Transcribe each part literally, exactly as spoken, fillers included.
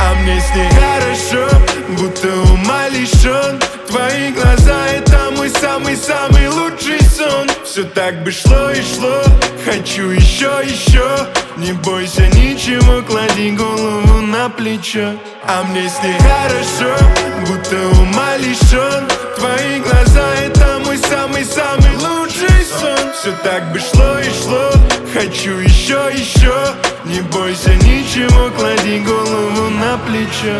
а мне с ней хорошо, будто ума лишен. Твои глаза — это мой самый-самый лучший сон. Все так бы шло и шло, хочу еще, еще. Не бойся ничего, клади голову на плечо. А мне с ней хорошо, будто ума лишен. Твои глаза — это мой самый-самый лучший сон. Все так бы шло и шло, хочу еще, еще. Не бойся ничего, клади голову на плечо.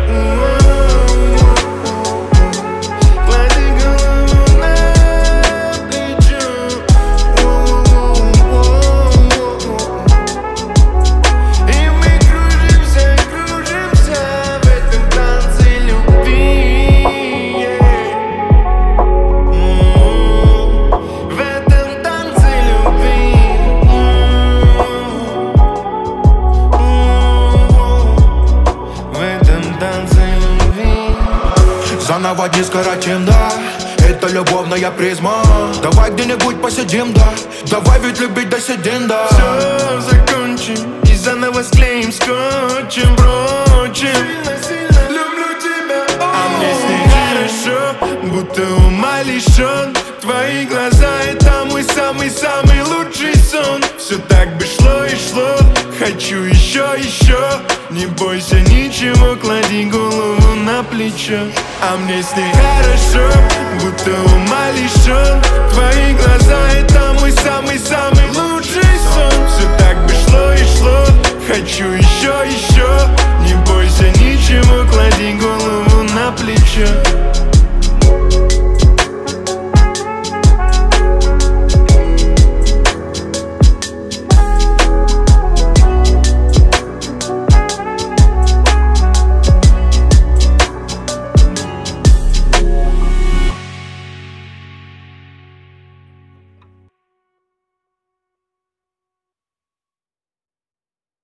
Заново не скоротим, да. Это любовная призма. Давай где-нибудь посидим, да. Давай ведь любить до седин, да. Все закончим и заново склеим скотчем, брочим. Люблю тебя, а мне с ней хорошо, будто ума лишен. Твои глаза — это мой самый-самый лучший сон. Все так бы шло и шло, хочу еще, еще. Не бойся ничего, клади голову на плечо. А мне с ней хорошо, будто ума лишен. Твои глаза — это мой самый-самый лучший